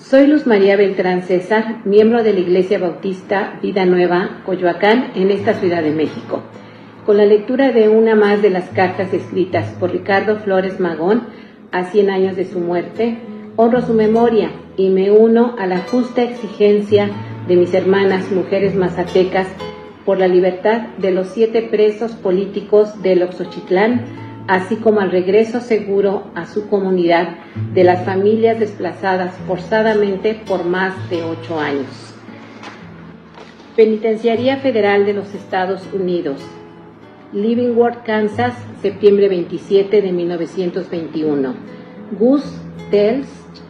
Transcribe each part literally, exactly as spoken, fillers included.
Soy Luz María Beltrán César, miembro de la Iglesia Bautista Vida Nueva, Coyoacán, en esta Ciudad de México. Con la lectura de una más de las cartas escritas por Ricardo Flores Magón a cien años de su muerte, honro su memoria y me uno a la justa exigencia de mis hermanas mujeres mazatecas por la libertad de los siete presos políticos del Oxochitlán, así como al regreso seguro a su comunidad de las familias desplazadas forzadamente por más de ocho años. Penitenciaría Federal de los Estados Unidos, Leavenworth, Kansas, septiembre veintisiete de mil novecientos veintiuno. Gus Tells,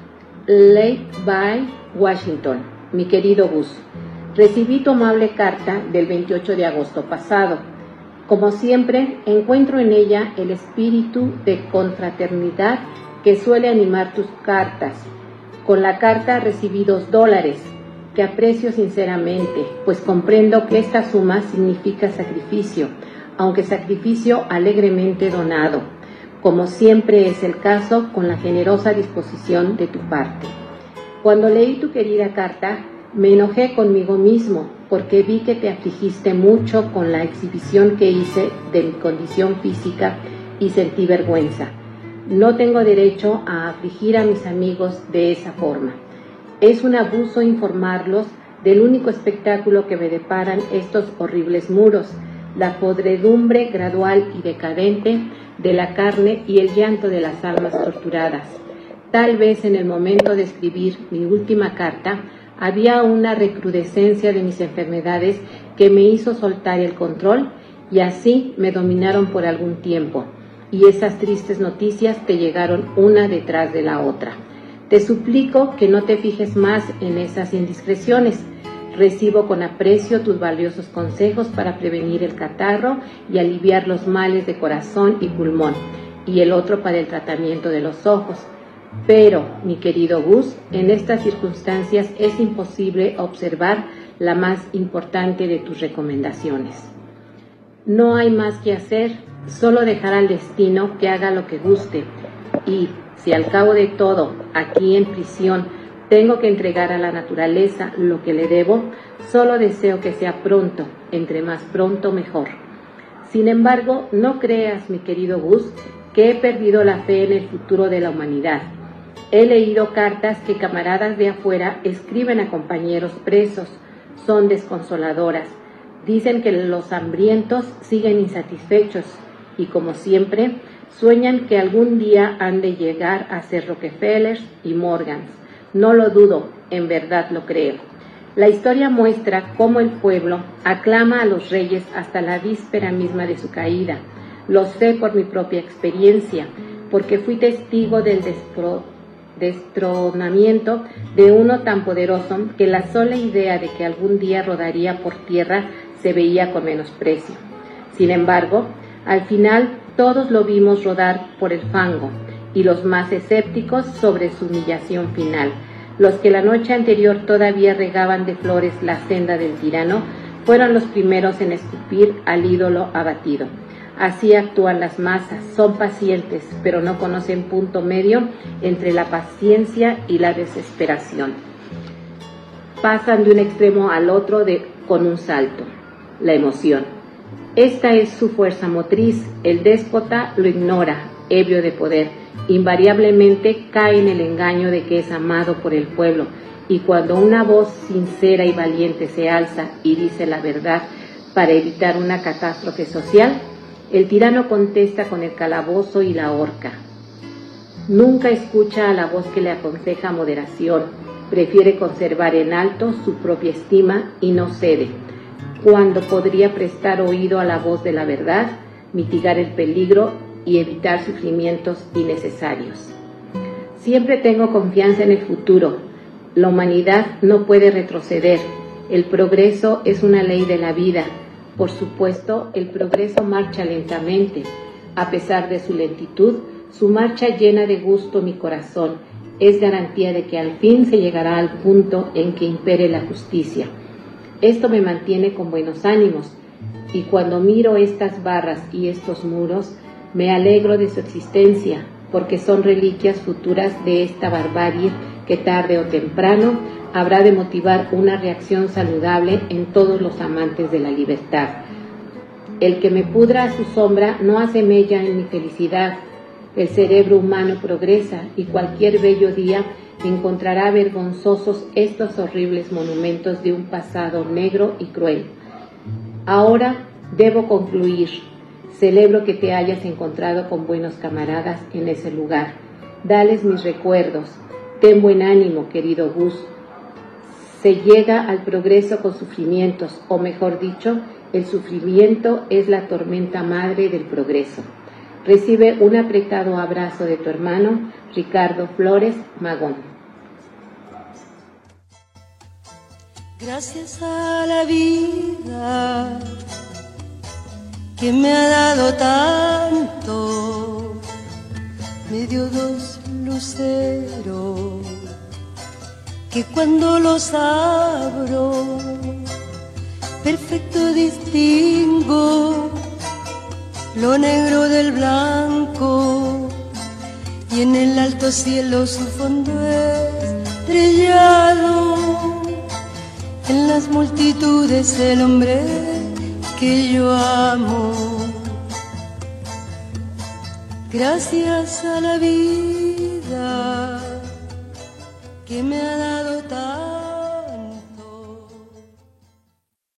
Lake Bay, Washington. Mi querido Gus, recibí tu amable carta del veintiocho de agosto pasado. Como siempre, encuentro en ella el espíritu de confraternidad que suele animar tus cartas. Con la carta recibí dos dólares, que aprecio sinceramente, pues comprendo que esta suma significa sacrificio, aunque sacrificio alegremente donado, como siempre es el caso con la generosa disposición de tu parte. Cuando leí tu querida carta, me enojé conmigo mismo, porque vi que te afligiste mucho con la exhibición que hice de mi condición física y sentí vergüenza. No tengo derecho a afligir a mis amigos de esa forma. Es un abuso informarlos del único espectáculo que me deparan estos horribles muros, la podredumbre gradual y decadente de la carne y el llanto de las almas torturadas. Tal vez en el momento de escribir mi última carta, había una recrudescencia de mis enfermedades que me hizo soltar el control y así me dominaron por algún tiempo, y esas tristes noticias te llegaron una detrás de la otra. Te suplico que no te fijes más en esas indiscreciones. Recibo con aprecio tus valiosos consejos para prevenir el catarro y aliviar los males de corazón y pulmón, y el otro para el tratamiento de los ojos. Pero, mi querido Gus, en estas circunstancias es imposible observar la más importante de tus recomendaciones. No hay más que hacer, solo dejar al destino que haga lo que guste, y si al cabo de todo, aquí en prisión, tengo que entregar a la naturaleza lo que le debo, solo deseo que sea pronto, entre más pronto mejor. Sin embargo, no creas, mi querido Gus, que he perdido la fe en el futuro de la humanidad. He leído cartas que camaradas de afuera escriben a compañeros presos. Son desconsoladoras. Dicen que los hambrientos siguen insatisfechos y, como siempre, sueñan que algún día han de llegar a ser Rockefellers y Morgans. No lo dudo, en verdad lo creo. La historia muestra cómo el pueblo aclama a los reyes hasta la víspera misma de su caída. Lo sé por mi propia experiencia, porque fui testigo del despro destronamiento de uno tan poderoso que la sola idea de que algún día rodaría por tierra se veía con menosprecio. Sin embargo, al final todos lo vimos rodar por el fango, y los más escépticos sobre su humillación final. Los que la noche anterior todavía regaban de flores la senda del tirano, fueron los primeros en escupir al ídolo abatido. Así actúan las masas, son pacientes, pero no conocen punto medio entre la paciencia y la desesperación. Pasan de un extremo al otro de, con un salto, la emoción. Esta es su fuerza motriz, el déspota lo ignora, ebrio de poder, invariablemente cae en el engaño de que es amado por el pueblo, y cuando una voz sincera y valiente se alza y dice la verdad para evitar una catástrofe social, el tirano contesta con el calabozo y la horca. Nunca escucha a la voz que le aconseja moderación, prefiere conservar en alto su propia estima y no cede, cuando podría prestar oído a la voz de la verdad, mitigar el peligro y evitar sufrimientos innecesarios. Siempre tengo confianza en el futuro. La humanidad no puede retroceder. El progreso es una ley de la vida. Por supuesto, el progreso marcha lentamente. A pesar de su lentitud, su marcha llena de gusto mi corazón. Es garantía de que al fin se llegará al punto en que impere la justicia. Esto me mantiene con buenos ánimos, y cuando miro estas barras y estos muros, me alegro de su existencia, porque son reliquias futuras de esta barbarie que tarde o temprano habrá de motivar una reacción saludable en todos los amantes de la libertad. El que me pudra a su sombra no hace mella en mi felicidad. El cerebro humano progresa y cualquier bello día encontrará vergonzosos estos horribles monumentos de un pasado negro y cruel. Ahora debo concluir. Celebro que te hayas encontrado con buenos camaradas en ese lugar. Dales mis recuerdos. Ten buen ánimo, querido Gus. Se llega al progreso con sufrimientos, o mejor dicho, el sufrimiento es la tormenta madre del progreso. Recibe un apretado abrazo de tu hermano, Ricardo Flores Magón. Gracias a la vida que me ha dado tanto, me dio dos luceros que cuando los abro perfecto distingo lo negro del blanco, y en el alto cielo su fondo estrellado, en las multitudes el hombre que yo amo. Gracias a la vida que me ha dado tanto.